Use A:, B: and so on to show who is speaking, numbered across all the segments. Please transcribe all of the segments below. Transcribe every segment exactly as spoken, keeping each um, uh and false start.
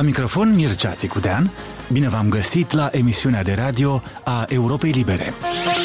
A: La microfon Mircea Țicudean, bine v-am găsit la emisiunea de radio a Europei Libere.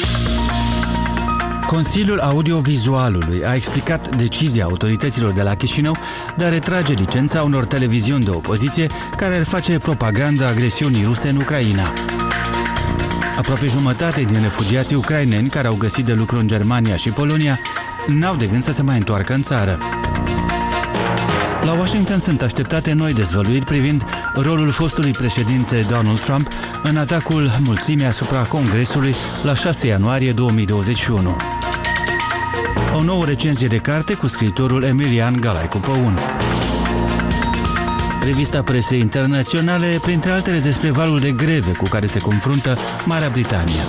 A: Consiliul Audiovizualului a explicat decizia autorităților de la Chișinău de a retrage licența unor televiziuni de opoziție care ar face propagandă agresiunii ruse în Ucraina. Aproape jumătate din refugiații ucraineni care au găsit de lucru în Germania și Polonia n-au de gând să se mai întoarcă în țară. La Washington sunt așteptate noi dezvăluiri privind rolul fostului președinte Donald Trump în atacul mulțimii asupra Congresului la șase ianuarie două mii douăzeci și unu. O nouă recenzie de carte cu scriitorul Emilian Galaicu Păun. Revista presei internaționale, printre altele despre valul de greve cu care se confruntă Marea Britanie.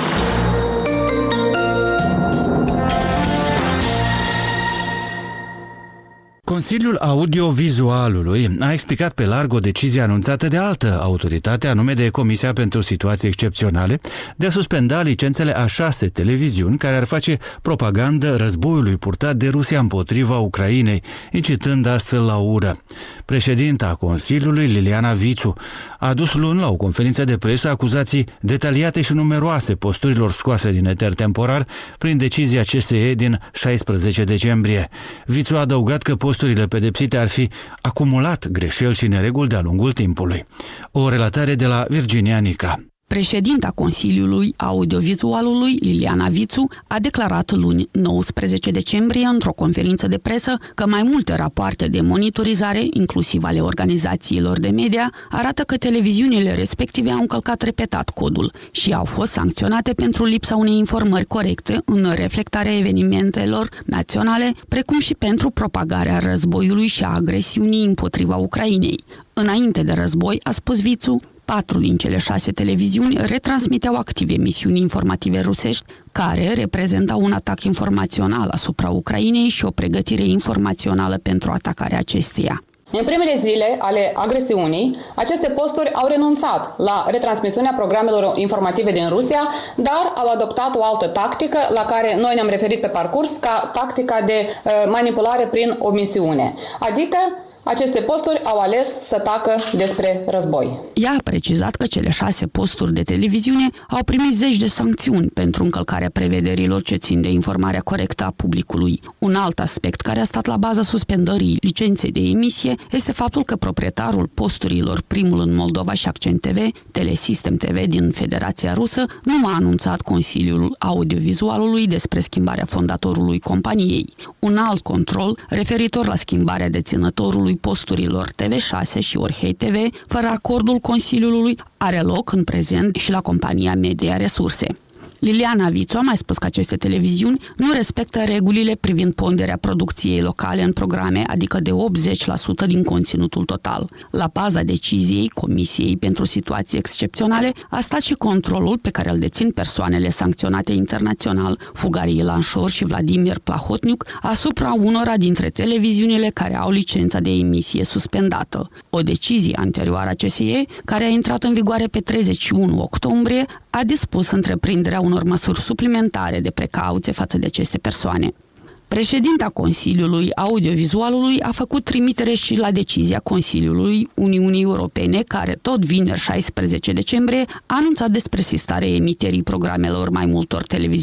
A: Consiliul Audiovizualului a explicat pe larg o decizie anunțată de altă autoritate, anume de Comisia pentru Situații Excepționale, de a suspenda licențele a șase televiziuni care ar face propagandă războiului purtat de Rusia împotriva Ucrainei, incitând astfel la ură. Președinta Consiliului, Liliana Vițu, a adus luni la o conferință de presă acuzații detaliate și numeroase posturilor scoase din eter temporar prin decizia C S E din șaisprezece decembrie. Vițu a adăugat că posturile pedepsite ar fi acumulat greșeli și nereguli de-a lungul timpului. O relatare de la Virginia Nica.
B: Președinta Consiliului Audiovizualului, Liliana Vițu, a declarat luni nouăsprezece decembrie într-o conferință de presă că mai multe rapoarte de monitorizare, inclusiv ale organizațiilor de media, arată că televiziunile respective au încălcat repetat codul și au fost sancționate pentru lipsa unei informări corecte în reflectarea evenimentelor naționale, precum și pentru propagarea războiului și a agresiunii împotriva Ucrainei. Înainte de război, a spus Vițu, patru din cele șase televiziuni retransmiteau activ emisiuni informative rusești, care reprezentau un atac informațional asupra Ucrainei și o pregătire informațională pentru atacarea acesteia.
C: În primele zile ale agresiunii, aceste posturi au renunțat la retransmisiunea programelor informative din Rusia, dar au adoptat o altă tactică la care noi ne-am referit pe parcurs ca tactica de uh, manipulare prin omisiune, adică aceste posturi au ales să tacă despre război.
B: Ea a precizat că cele șase posturi de televiziune au primit zeci de sancțiuni pentru încălcarea prevederilor ce țin de informarea corectă a publicului. Un alt aspect care a stat la baza suspendării licenței de emisie este faptul că proprietarul posturilor Primul în Moldova și Accent T V, Telesystem T V din Federația Rusă, nu a anunțat Consiliul Audiovizualului despre schimbarea fondatorului companiei. Un alt control referitor la schimbarea deținătorului posturilor T V șase și Orhei T V, fără acordul Consiliului, are loc în prezent și la compania Media Resurse. Liliana Vițu a mai spus că aceste televiziuni nu respectă regulile privind ponderea producției locale în programe, adică de optzeci la sută din conținutul total. La baza deciziei Comisiei pentru Situații Excepționale a stat și controlul pe care îl dețin persoanele sancționate internațional, Fugari Ilanșor și Vladimir Plahotniuc, asupra unora dintre televiziunile care au licența de emisie suspendată. O decizie anterioară a C S E, care a intrat în vigoare pe treizeci și unu octombrie, a dispus întreprinderea unor măsuri suplimentare de precauție față de aceste persoane. Președinta Consiliului Audiovizualului a făcut trimitere și la decizia Consiliului Uniunii Europene, care tot vineri șaisprezece decembrie a anunțat despre sistarea emiterii programelor mai multor televiziuni